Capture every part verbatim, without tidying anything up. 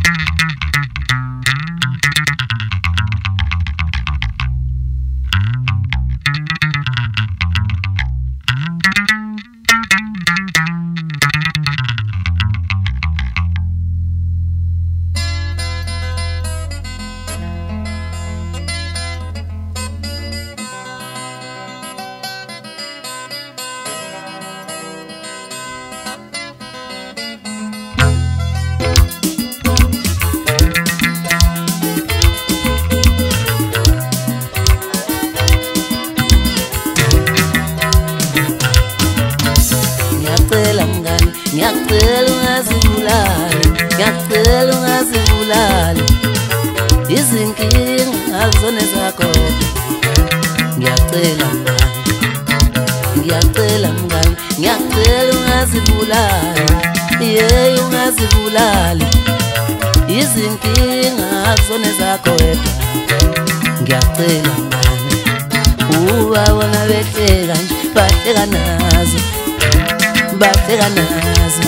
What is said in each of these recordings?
Ngiyacela ungazibulali, ngiyacela ungazibulali, izinkinga azona zakho wedwa. Ngiyacela mngani, ngiyacela mngani, ngiyacela ungazibulali, yeah ungazibulali, izinkinga azona zakho wedwa. Ngiyacela mngani, ubabona behleka nje bahleka nazo, bahleka nazo,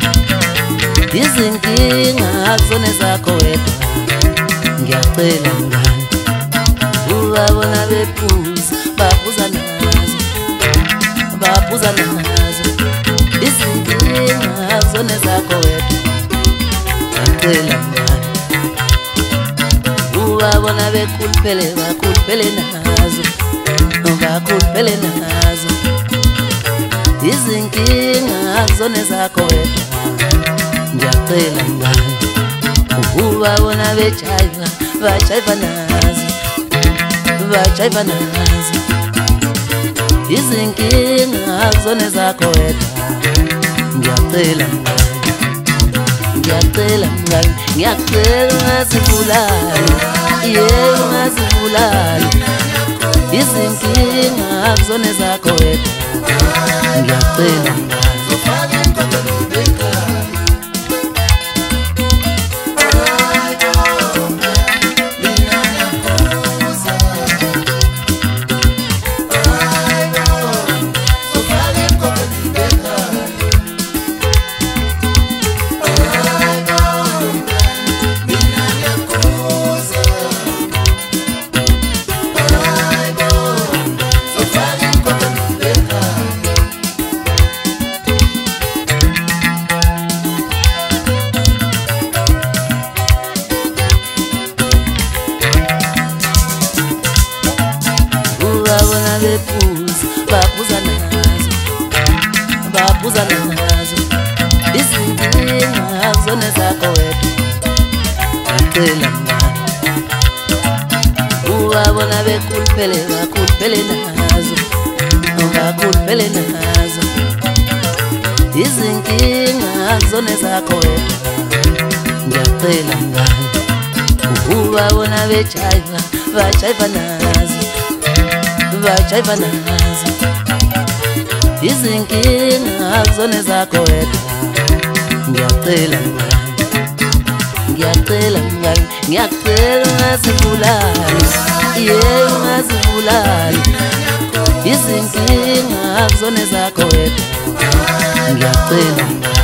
izinkinga azona zakho wedwa. Ngiyacela mngani, ubabona bephuza baphuza nazo, baphuza nazo, izinkinga azona zakho wedwa. Ngiyacela mngani, ubabona bekhuluphele bakhuluphele nazo, bakhuluphele nazo, izinkinga azona zakho wedwa. Ngiyacela mngani, ubabona bejayiva bajayiva nazo, bajayiva nazo, izinkinga azona zakho wedwa. Ngiyacela mngani, ngiyacela mngani, ngiyacela ungazibulali, yeah ungazibulali, izinkinga azona zakho wedwa. Ngiyacela mngani, ubabona bephuza baphuza nazo, baphuza nazo, izinkinga azona zakho wedwa. Ngiyacela mngani, ubabona bekhuluphele bakhuluphele nazo, bakhuluphele nazo, izinkinga azona zakho wedwa. Ngiyacela mngani, ubabona bejayiva bajayiva nazo, bajayiva nazo, izinkinga azona zakho wedwa. Ngiyacela mngani, ngiyacela mngani, ngiyacela ungazibulali, yeah ungazibulali, izinkinga azona zakho wedwa. Ngiyacela mngani.